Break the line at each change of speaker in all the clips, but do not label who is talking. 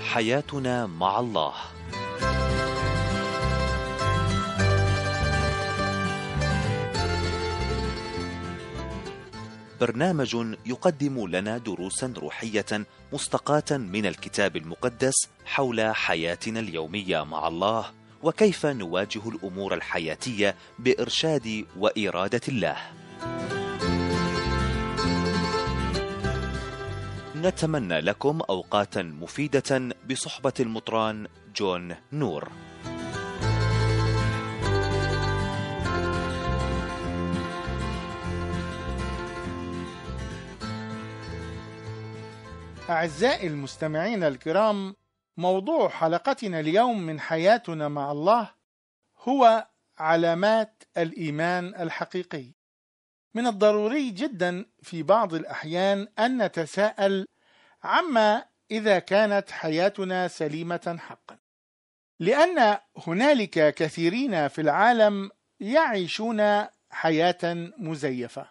حياتنا مع الله. برنامج يقدم لنا دروسا روحية مستقاة من الكتاب المقدس حول حياتنا اليومية مع الله، وكيف نواجه الأمور الحياتية بإرشاد وإرادة الله. نتمنى لكم أوقاتا مفيدة بصحبة المطران جون نور.
أعزائي المستمعين الكرام، موضوع حلقتنا اليوم من حياتنا مع الله هو علامات الإيمان الحقيقي. من الضروري جدا في بعض الأحيان أن نتساءل عما إذا كانت حياتنا سليمة حقا، لأن هنالك كثيرين في العالم يعيشون حياة مزيفة،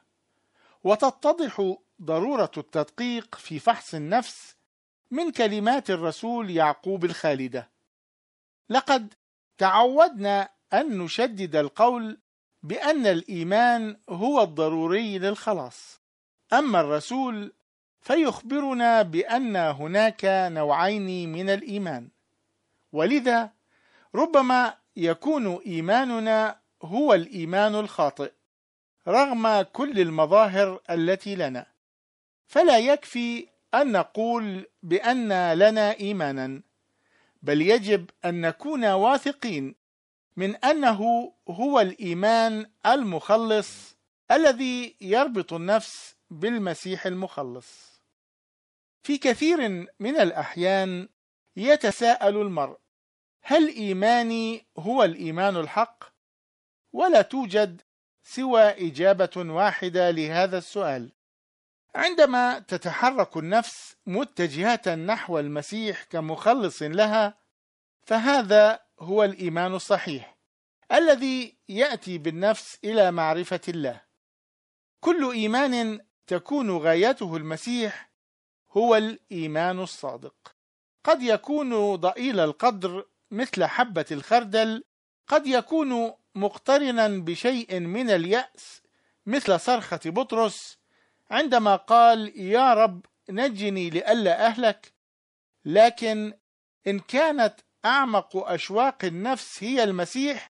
وتتضح ضرورة التدقيق في فحص النفس من كلمات الرسول يعقوب الخالدة: لقد تعودنا أن نشدد القول بأن الإيمان هو الضروري للخلاص، أما الرسول فيخبرنا بأن هناك نوعين من الإيمان، ولذا ربما يكون إيماننا هو الإيمان الخاطئ رغم كل المظاهر التي لنا. فلا يكفي أن نقول بأن لنا إيمانا، بل يجب أن نكون واثقين من أنه هو الإيمان المخلص الذي يربط النفس بالمسيح المخلص. في كثير من الأحيان يتساءل المرء: هل إيماني هو الإيمان الحق؟ ولا توجد سوى إجابة واحدة لهذا السؤال: عندما تتحرك النفس متجهة نحو المسيح كمخلص لها، فهذا هو الإيمان الصحيح الذي يأتي بالنفس إلى معرفة الله. كل إيمان تكون غايته المسيح هو الإيمان الصادق. قد يكون ضئيل القدر مثل حبة الخردل، قد يكون مقترنا بشيء من اليأس مثل صرخة بطرس عندما قال: يا رب نجني لئلا أهلك. لكن إن كانت أعمق أشواق النفس هي المسيح،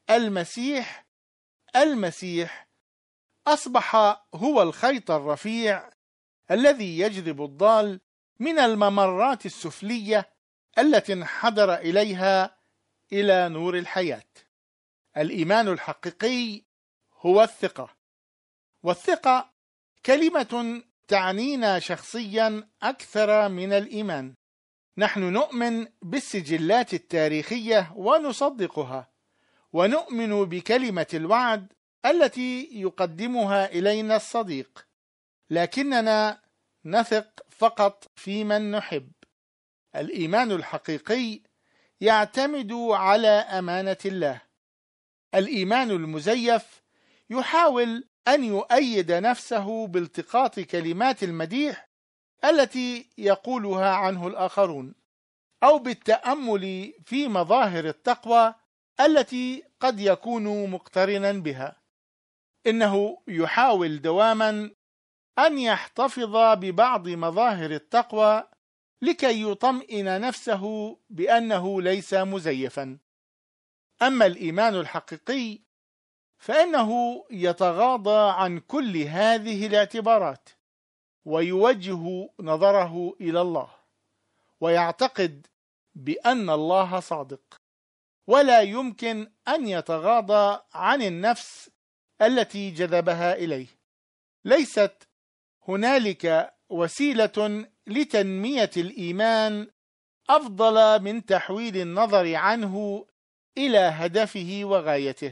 المسيح أصبح هو الخيط الرفيع الذي يجذب الضال من الممرات السفلية التي انحدر إليها إلى نور الحياة. الإيمان الحقيقي هو الثقة، والثقة كلمة تعنينا شخصيا أكثر من الإيمان. نحن نؤمن بالسجلات التاريخية ونصدقها، ونؤمن بكلمة الوعد التي يقدمها إلينا الصديق، لكننا نثق فقط في من نحب. الإيمان الحقيقي يعتمد على أمانة الله. الإيمان المزيف يحاول أن يؤيد نفسه بالتقاط كلمات المديح التي يقولها عنه الآخرون، أو بالتأمل في مظاهر التقوى التي قد يكون مقترنا بها. إنه يحاول دواما أن يحتفظ ببعض مظاهر التقوى لكي يطمئن نفسه بأنه ليس مزيفا. أما الإيمان الحقيقي فإنه يتغاضى عن كل هذه الاعتبارات، ويوجه نظره إلى الله، ويعتقد بأن الله صادق، ولا يمكن أن يتغاضى عن النفس التي جذبها إليه. ليست هنالك وسيلة لتنمية الإيمان أفضل من تحويل النظر عنه إلى هدفه وغايته.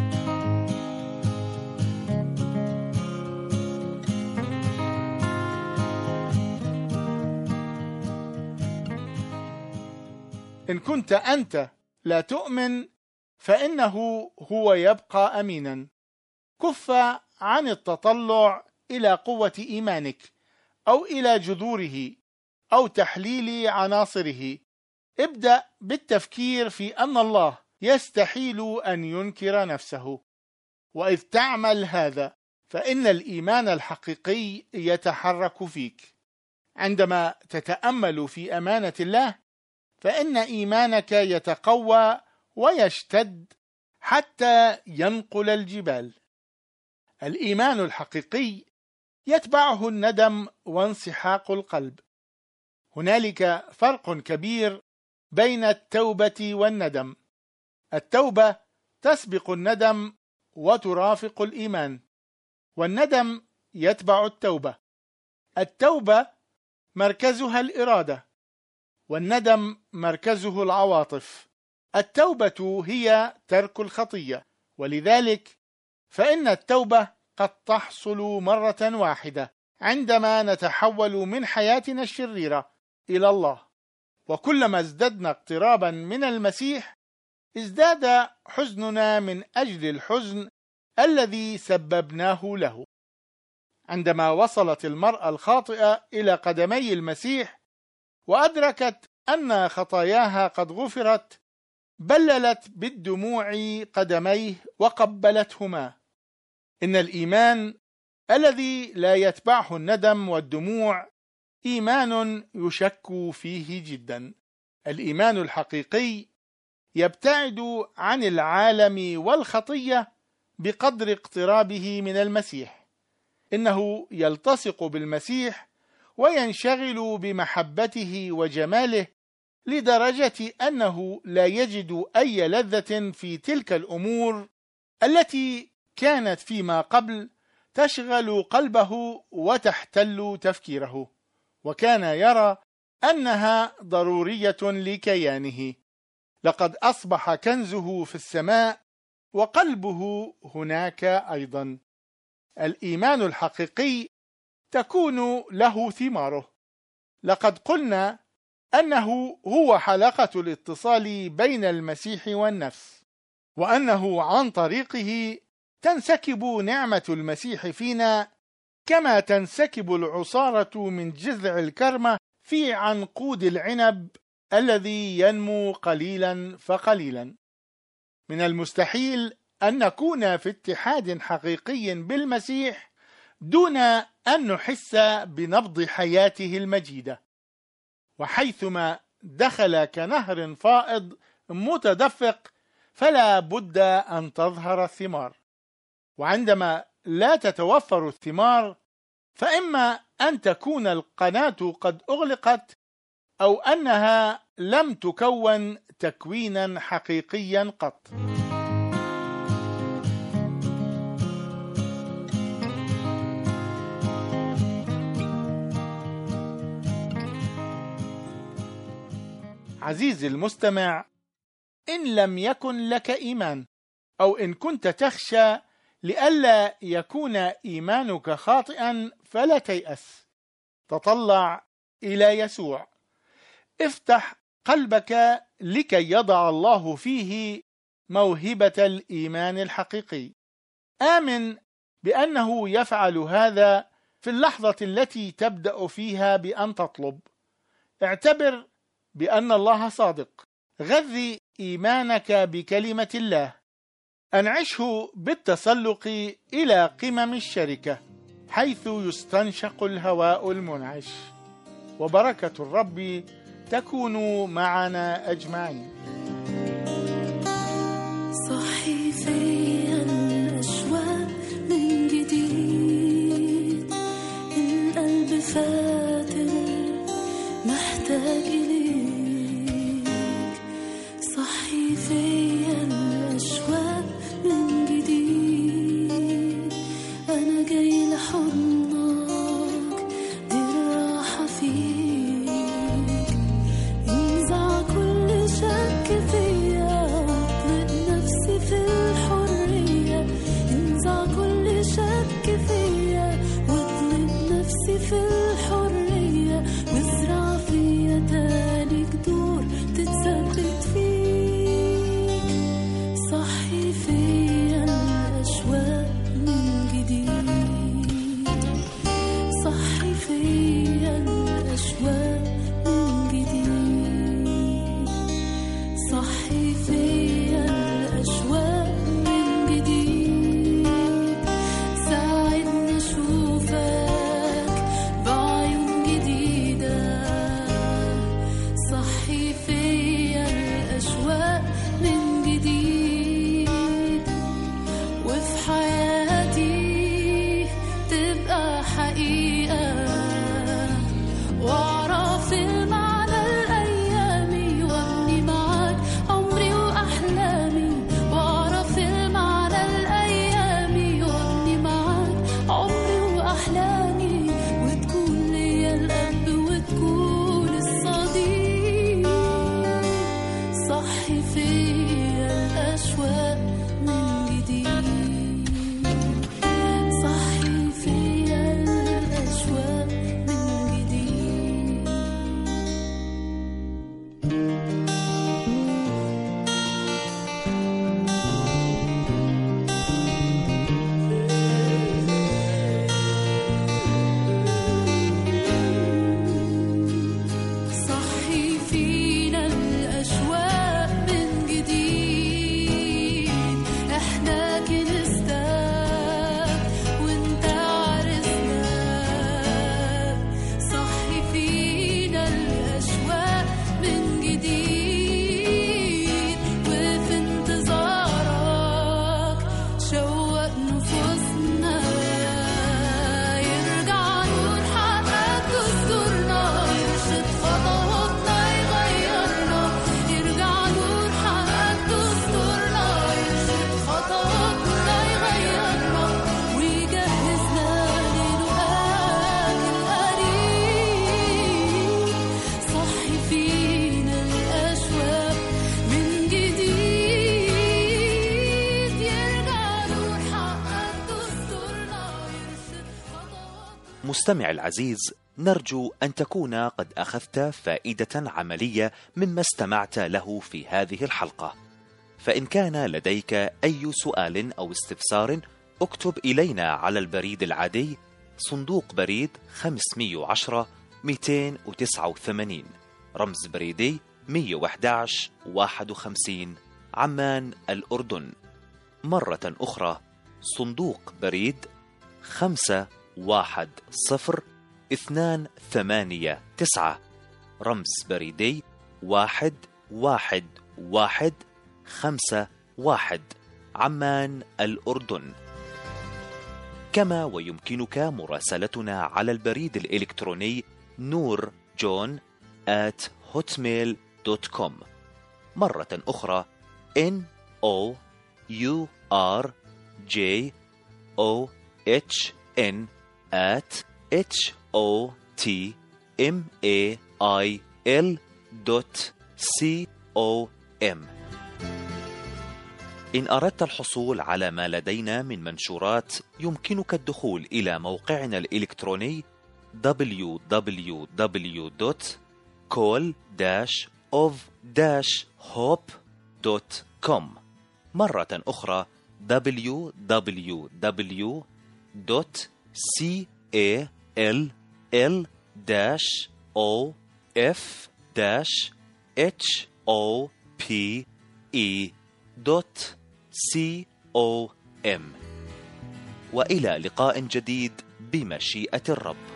إن كنت أنت لا تؤمن فإنه هو يبقى أمينا. كف عن التطلع إلى قوة إيمانك أو إلى جذوره أو تحليل عناصره ابدأ بالتفكير في أن الله يستحيل أن ينكر نفسه، وإذ تعمل هذا فإن الإيمان الحقيقي يتحرك فيك. عندما تتأمل في أمانة الله فإن إيمانك يتقوى ويشتد حتى ينقل الجبال. الإيمان الحقيقي يتبعه الندم وانسحاق القلب. هنالك فرق كبير بين التوبة والندم. التوبة تسبق الندم وترافق الإيمان، والندم يتبع التوبة. التوبة مركزها الإرادة، والندم مركزه العواطف. التوبة هي ترك الخطية، ولذلك فإن التوبة قد تحصل مرة واحدة عندما نتحول من حياتنا الشريرة إلى الله. وكلما ازددنا اقترابا من المسيح ازداد حزننا من أجل الحزن الذي سببناه له. عندما وصلت المرأة الخاطئة إلى قدمي المسيح وأدركت أن خطاياها قد غفرت، بللت بالدموع قدميه وقبلتهما. إن الإيمان الذي لا يتبعه الندم والدموع إيمان يشك فيه جدا. الإيمان الحقيقي يبتعد عن العالم والخطية بقدر اقترابه من المسيح. إنه يلتصق بالمسيح وينشغل بمحبته وجماله لدرجة أنه لا يجد أي لذة في تلك الأمور التي كانت فيما قبل تشغل قلبه وتحتل تفكيره، وكان يرى أنها ضرورية لكيانه. لقد أصبح كنزه في السماء وقلبه هناك أيضا. الإيمان الحقيقي تكون له ثماره. لقد قلنا أنه هو حلقة الاتصال بين المسيح والنفس، وأنه عن طريقه تنسكب نعمة المسيح فينا كما تنسكب العصارة من جذع الكرمة في عنقود العنب الذي ينمو قليلا فقليلا. من المستحيل أن نكون في اتحاد حقيقي بالمسيح دون أن نحس بنبض حياته المجيدة. وحيثما دخل كنهر فائض متدفق فلا بد أن تظهر الثمار. وعندما لا تتوفر الثمار فإما أن تكون القناة قد أغلقت أو أنها لم تكون تكوينا حقيقيا قط. عزيزي المستمع، إن لم يكن لك إيمان، أو إن كنت تخشى لئلا يكون إيمانك خاطئا، فلا تيأس. تطلع إلى يسوع، افتح قلبك لكي يضع الله فيه موهبة الإيمان الحقيقي. آمن بأنه يفعل هذا في اللحظة التي تبدأ فيها بأن تطلب. اعتبر بأن الله صادق. غذي إيمانك بكلمة الله. أنعشه بالتسلق إلى قمم الشركة حيث يستنشق الهواء المنعش. وبركة الرب تكون معنا أجمعين.
صحي فيا الأشواق من جديد، القلب فاتر محتاج إليك. صحي فيا الأشواق من جديد، أنا جاي لحضنك، دي الراحة فيك. انزع كل شك فيا، اطلق نفسي في الحرية. انزع كل شك فيا واطلق نفسي في الحرية، وازرع فيا
مستمع العزيز، نرجو أن تكون قد أخذت فائدة عملية مما استمعت له في هذه الحلقة. فإن كان لديك أي سؤال أو استفسار اكتب إلينا على البريد العادي صندوق بريد 510 289 رمز بريدي 111 51 عمان الأردن. مرة أخرى صندوق بريد 510-289 رمز بريدي 11151 عمان الأردن. كما ويمكنك مراسلتنا على البريد الإلكتروني noorjohn@hotmail.com. مرة أخرى NOORJOHN@hotmail.com. إن أردت الحصول على ما لدينا من منشورات يمكنك الدخول إلى موقعنا الإلكتروني www.call-of-hope.com. مرة أخرى www.call-of-hope.com. وإلى لقاء جديد بمشيئة الرب.